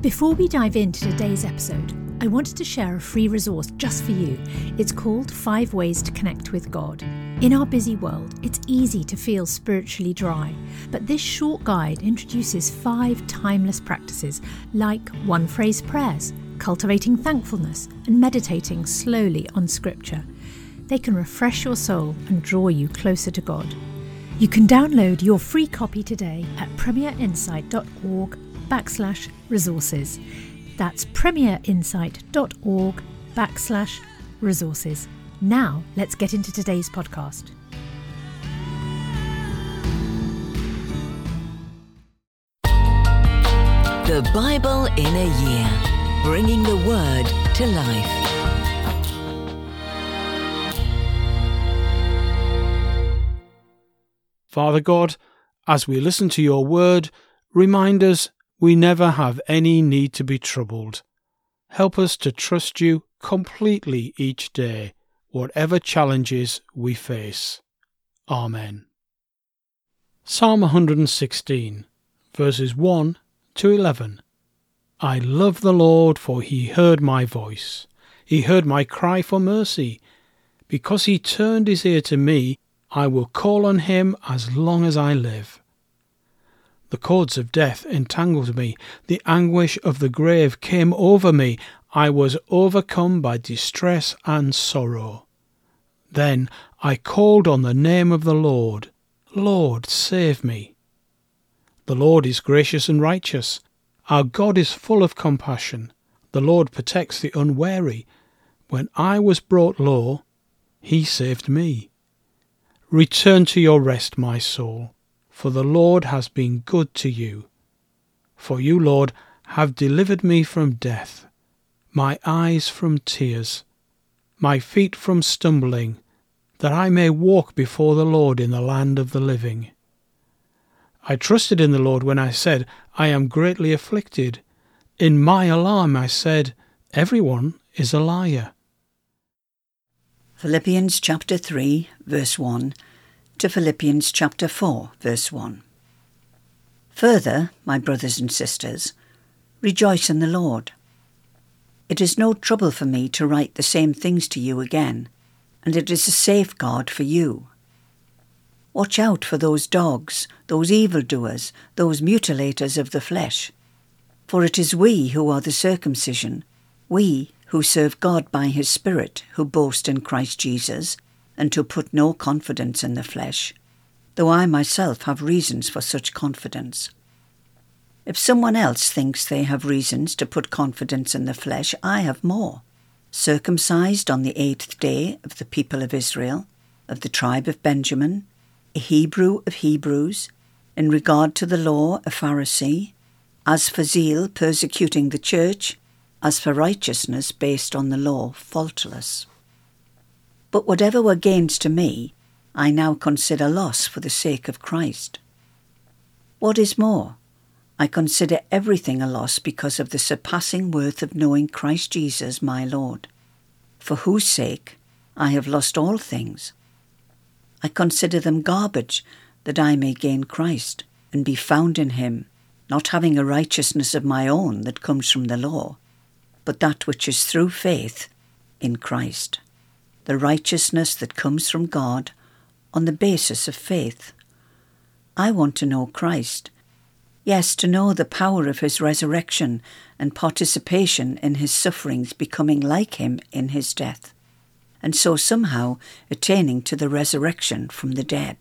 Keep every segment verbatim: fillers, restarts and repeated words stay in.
Before we dive into today's episode, I wanted to share a free resource just for you. It's called Five Ways to Connect with God. In our busy world, it's easy to feel spiritually dry, but this short guide introduces five timeless practices like one-phrase prayers, cultivating thankfulness, and meditating slowly on Scripture. They can refresh your soul and draw you closer to God. You can download your free copy today at premierinsight.org backslash resources. That's premierinsight.org backslash resources. Now, let's get into today's podcast. The Bible in a Year, bringing the Word to life. Father God, as we listen to your word, remind us we never have any need to be troubled. Help us to trust you completely each day, whatever challenges we face. Amen. Psalm one hundred sixteen, verses one to eleven. I love the Lord, for he heard my voice. He heard my cry for mercy. Because he turned his ear to me, I will call on him as long as I live. The cords of death entangled me. The anguish of the grave came over me. I was overcome by distress and sorrow. Then I called on the name of the Lord. Lord, save me. The Lord is gracious and righteous. Our God is full of compassion. The Lord protects the unwary. When I was brought low, he saved me. Return to your rest, my soul, for the Lord has been good to you. For you, Lord, have delivered me from death, my eyes from tears, my feet from stumbling, that I may walk before the Lord in the land of the living. I trusted in the Lord when I said, I am greatly afflicted. In my alarm I said, everyone is a liar. Philippians chapter three, verse one, to Philippians chapter four, verse one. Further, my brothers and sisters, rejoice in the Lord. It is no trouble for me to write the same things to you again, and it is a safeguard for you. Watch out for those dogs, those evildoers, those mutilators of the flesh. For it is we who are the circumcision, we who serve God by his Spirit, who boast in Christ Jesus, and who put no confidence in the flesh, though I myself have reasons for such confidence. If someone else thinks they have reasons to put confidence in the flesh, I have more. Circumcised on the eighth day of the people of Israel, of the tribe of Benjamin, a Hebrew of Hebrews, in regard to the law a Pharisee, as for zeal persecuting the church, as for righteousness based on the law faultless. But whatever were gains to me, I now consider loss for the sake of Christ. What is more, I consider everything a loss because of the surpassing worth of knowing Christ Jesus my Lord, for whose sake I have lost all things. I consider them garbage, that I may gain Christ, and be found in him, not having a righteousness of my own that comes from the law, but that which is through faith in Christ, the righteousness that comes from God on the basis of faith. I want to know Christ, yes, to know the power of his resurrection and participation in his sufferings, becoming like him in his death, and so somehow attaining to the resurrection from the dead.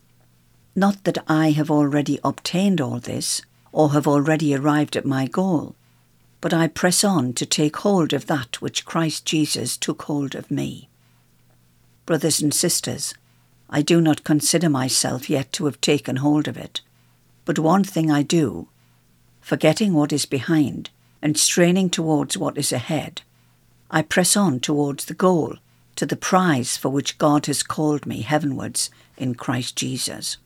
Not that I have already obtained all this, or have already arrived at my goal, but I press on to take hold of that which Christ Jesus took hold of me. Brothers and sisters, I do not consider myself yet to have taken hold of it, but one thing I do, forgetting what is behind and straining towards what is ahead, I press on towards the goal, to the prize for which God has called me heavenwards in Christ Jesus.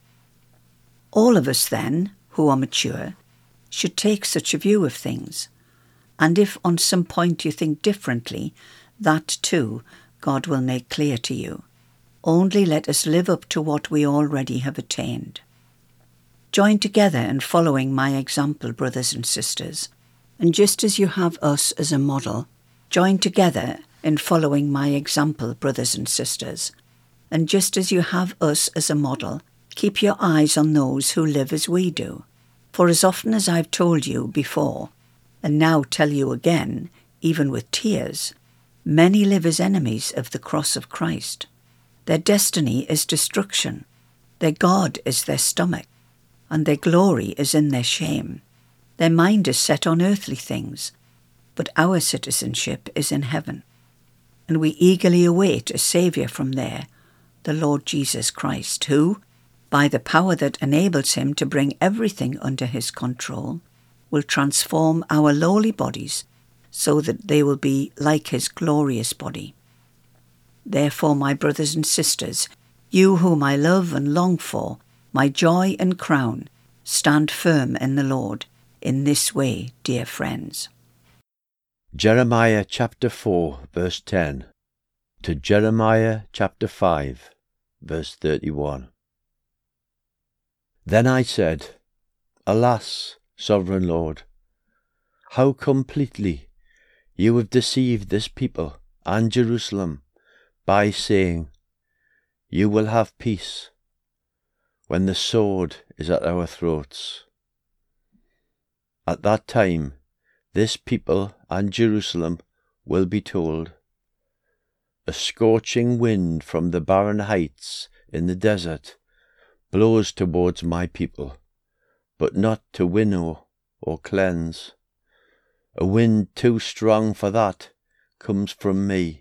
All of us then, who are mature, should take such a view of things. And if on some point you think differently, that too God will make clear to you. Only let us live up to what we already have attained. Join together in following my example, brothers and sisters, And just as you have us as a model, join together in following my example, brothers and sisters. And just as you have us as a model, keep your eyes on those who live as we do. For as often as I've told you before, and now tell you again, even with tears, many live as enemies of the cross of Christ. Their destiny is destruction, their God is their stomach, and their glory is in their shame. Their mind is set on earthly things, but our citizenship is in heaven, and we eagerly await a Saviour from there, the Lord Jesus Christ, who, by the power that enables him to bring everything under his control, will transform our lowly bodies so that they will be like his glorious body. Therefore, my brothers and sisters, you whom I love and long for, my joy and crown, stand firm in the Lord. In this way, dear friends. Jeremiah chapter four, verse ten, to Jeremiah chapter five, verse thirty-one. Then I said, Alas, sovereign Lord, how completely you have deceived this people and Jerusalem by saying, You will have peace, when the sword is at our throats. At that time, this people and Jerusalem will be told, A scorching wind from the barren heights in the desert blows towards my people, but not to winnow or cleanse. A wind too strong for that comes from me.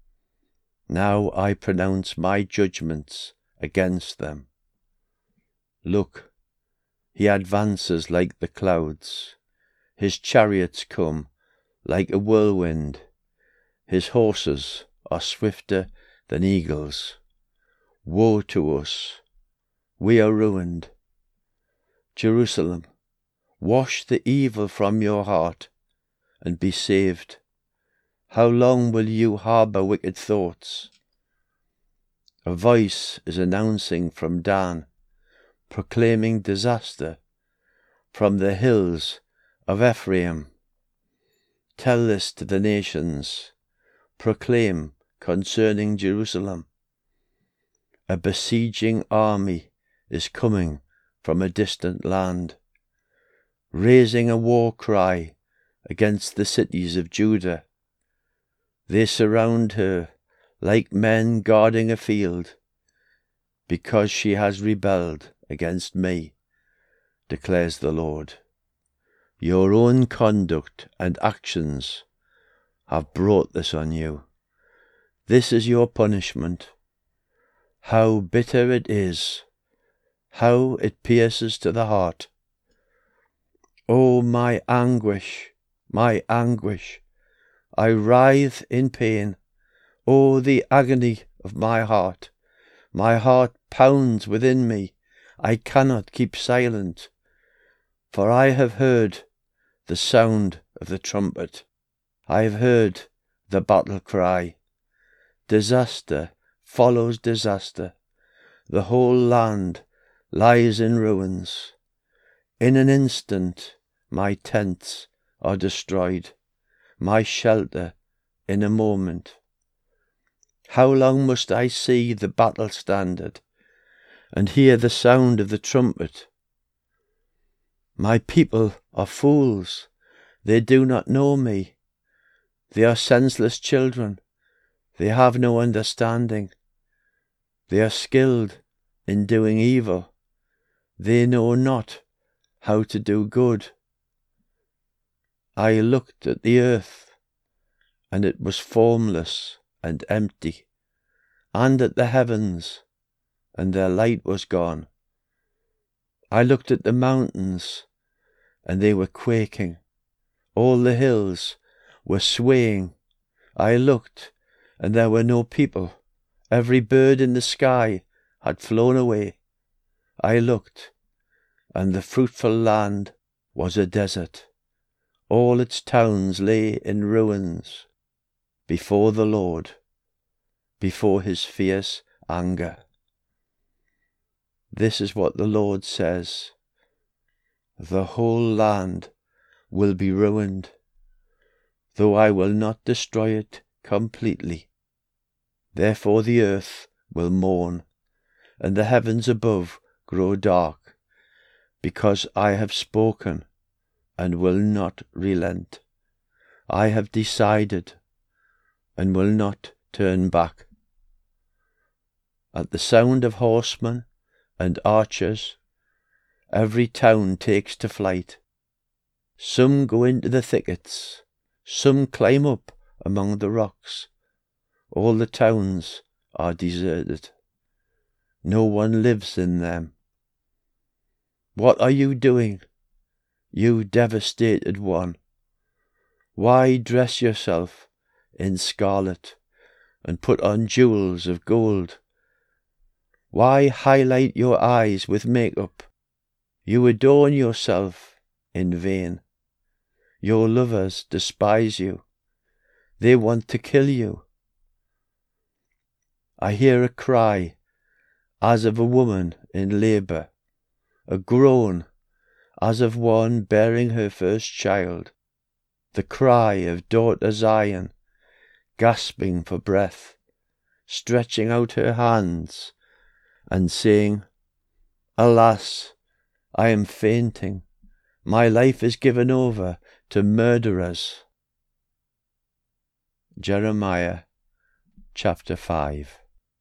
Now I pronounce my judgments against them. Look, he advances like the clouds. His chariots come like a whirlwind. His horses are swifter than eagles. Woe to us! We are ruined. Jerusalem, wash the evil from your heart and be saved. How long will you harbour wicked thoughts? A voice is announcing from Dan, proclaiming disaster from the hills of Ephraim. Tell this to the nations. Proclaim concerning Jerusalem. A besieging army is coming from a distant land, raising a war cry against the cities of Judah. They surround her like men guarding a field, because she has rebelled against me, declares the Lord. Your own conduct and actions have brought this on you. This is your punishment. How bitter it is, how it pierces to the heart. Oh, my anguish, my anguish, I writhe in pain. Oh, the agony of my heart. My heart pounds within me. I cannot keep silent, for I have heard the sound of the trumpet. I have heard the battle cry. Disaster follows disaster. The whole land lies in ruins. In an instant my tents are destroyed, my shelter in a moment. How long must I see the battle standard and hear the sound of the trumpet? My people are fools, they do not know me. They are senseless children, they have no understanding. They are skilled in doing evil, they know not how to do good. I looked at the earth, and it was formless and empty, and at the heavens, and their light was gone. I looked at the mountains, and they were quaking. All the hills were swaying. I looked, and there were no people. Every bird in the sky had flown away. I looked, and the fruitful land was a desert. All its towns lay in ruins before the Lord, before his fierce anger. This is what the Lord says. The whole land will be ruined, though I will not destroy it completely. Therefore the earth will mourn, and the heavens above grow dark, because I have spoken and will not relent. I have decided and will not turn back. At the sound of horsemen and archers, every town takes to flight. Some go into the thickets, some climb up among the rocks. All the towns are deserted. No one lives in them. What are you doing, you devastated one? Why dress yourself in scarlet and put on jewels of gold? Why highlight your eyes with makeup? You adorn yourself in vain. Your lovers despise you. They want to kill you. I hear a cry as of a woman in labour, a groan as of one bearing her first child, the cry of daughter Zion, gasping for breath, stretching out her hands and saying, Alas, I am fainting. My life is given over to murderers. Jeremiah chapter five.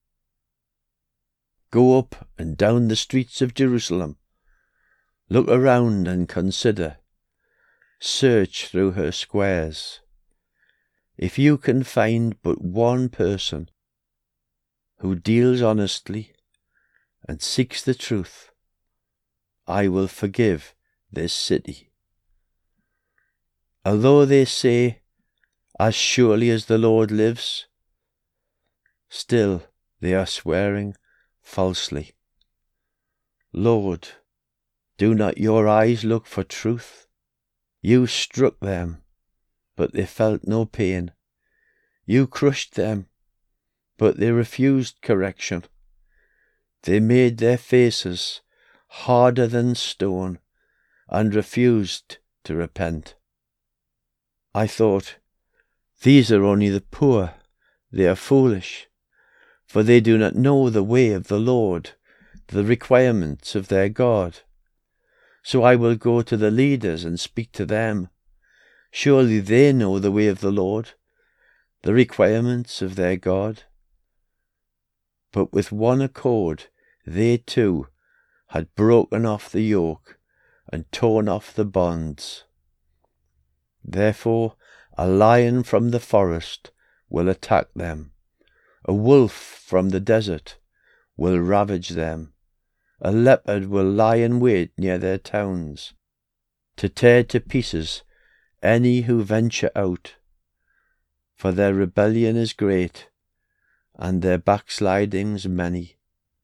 Go up and down the streets of Jerusalem. Look around and consider. Search through her squares. If you can find but one person who deals honestly and seeks the truth, I will forgive this city. Although they say, As surely as the Lord lives, still they are swearing falsely. Lord, do not your eyes look for truth? You struck them, but they felt no pain. You crushed them, but they refused correction. They made their faces harder than stone and refused to repent. I thought, These are only the poor. They are foolish, for they do not know the way of the Lord, the requirements of their God. So I will go to the leaders and speak to them. Surely they know the way of the Lord, the requirements of their God. But with one accord they too had broken off the yoke and torn off the bonds. Therefore a lion from the forest will attack them. A wolf from the desert will ravage them. A leopard will lie in wait near their towns, to tear to pieces any who venture out. For their rebellion is great, and their backslidings many.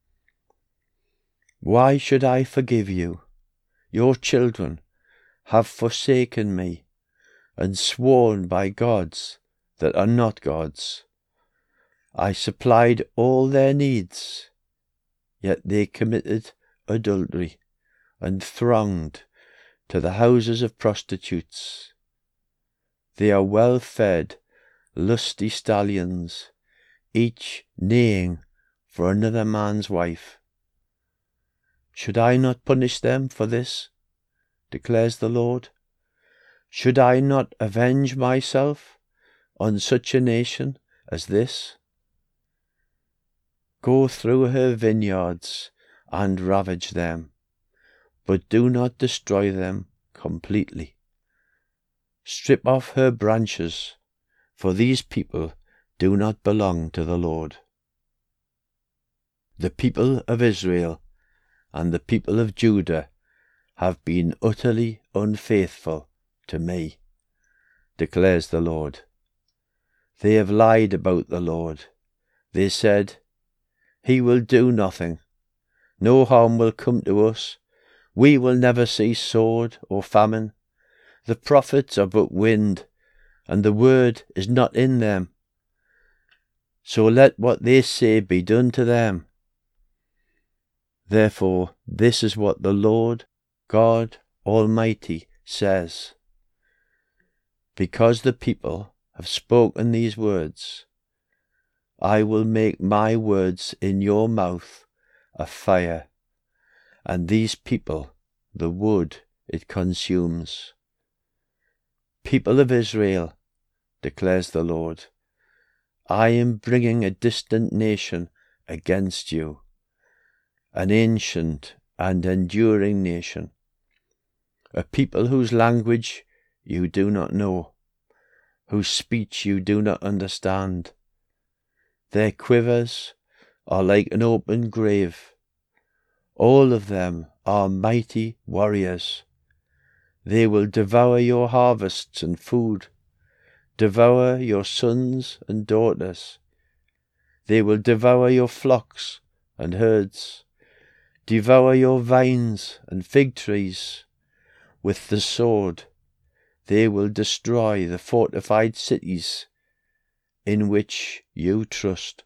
Why should I forgive you? Your children have forsaken me, and sworn by gods that are not gods. I supplied all their needs, yet they committed adultery and thronged to the houses of prostitutes. They are well-fed, lusty stallions, each neighing for another man's wife. Should I not punish them for this? Declares the Lord. Should I not avenge myself on such a nation as this? Go through her vineyards and ravage them, but do not destroy them completely. Strip off her branches, for these people do not belong to the Lord. The people of Israel and the people of Judah have been utterly unfaithful to me, declares the Lord. They have lied about the Lord. They said, He will do nothing. No harm will come to us. We will never see sword or famine. The prophets are but wind, and the word is not in them. So let what they say be done to them. Therefore, this is what the Lord God Almighty says. Because the people have spoken these words, I will make my words in your mouth a fire, and these people the wood it consumes. People of Israel, declares the Lord, I am bringing a distant nation against you, an ancient and enduring nation, a people whose language you do not know, whose speech you do not understand. Their quivers are like an open grave. All of them are mighty warriors. They will devour your harvests and food, devour your sons and daughters. They will devour your flocks and herds, devour your vines and fig trees. With the sword they will destroy the fortified cities in which you trust.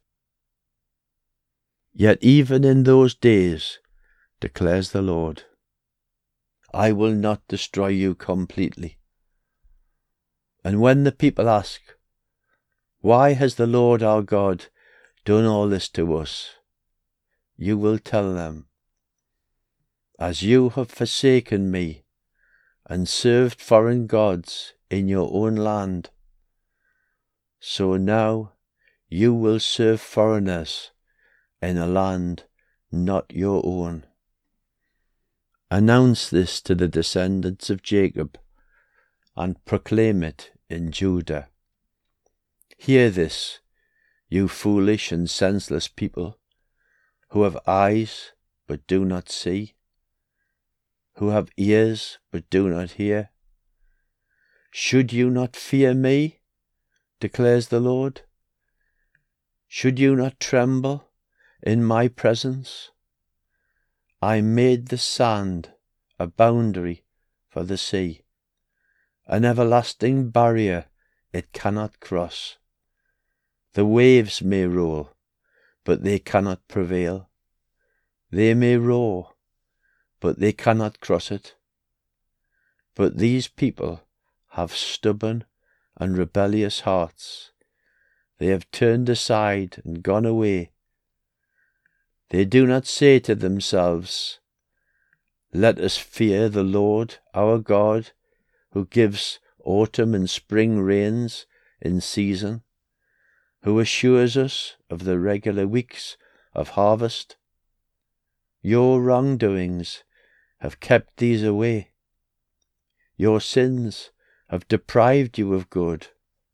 Yet even in those days, declares the Lord, I will not destroy you completely. And when the people ask, why has the Lord our God done all this to us? You will tell them, as you have forsaken me and served foreign gods in your own land, so now you will serve foreigners in a land not your own. Announce this to the descendants of Jacob, and proclaim it in Judah. Hear this, you foolish and senseless people, who have eyes but do not see, who have ears but do not hear. Should you not fear me, declares the Lord? Should you not tremble in my presence? I made the sand a boundary for the sea, an everlasting barrier it cannot cross. The waves may roll, but they cannot prevail. They may roar, but they cannot cross it. But these people have stubborn and rebellious hearts. They have turned aside and gone away. They do not say to themselves, let us fear the Lord our God, who gives autumn and spring rains in season, who assures us of the regular weeks of harvest. Your wrongdoings have kept these away. Your sins have deprived you of good.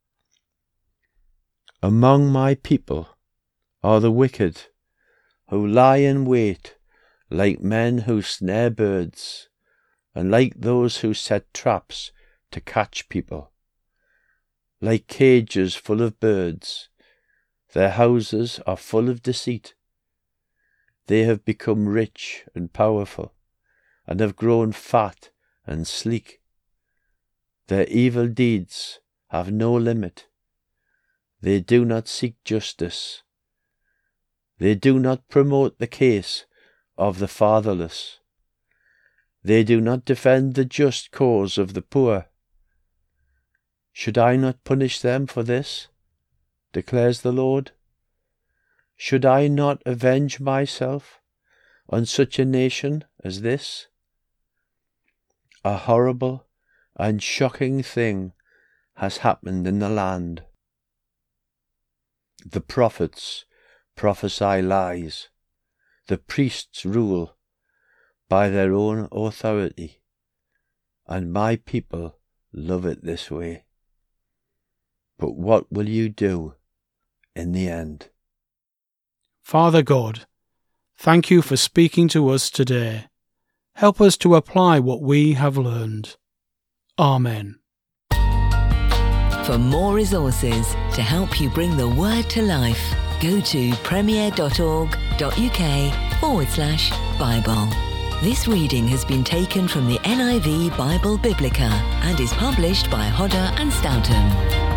Among my people are the wicked, who lie in wait like men who snare birds, and like those who set traps to catch people. Like cages full of birds, their houses are full of deceit. They have become rich and powerful, and have grown fat and sleek. Their evil deeds have no limit. They do not seek justice. They do not promote the case of the fatherless. They do not defend the just cause of the poor. Should I not punish them for this, declares the Lord? Should I not avenge myself on such a nation as this? A horrible and shocking thing has happened in the land. The prophets prophesy lies. The priests rule by their own authority, and my people love it this way. But what will you do in the end? Father God, thank you for speaking to us today. Help us to apply what we have learned. Amen. For more resources to help you bring the word to life, go to premier.org.uk forward slash Bible. This reading has been taken from the N I V Bible Biblica and is published by Hodder and Stoughton.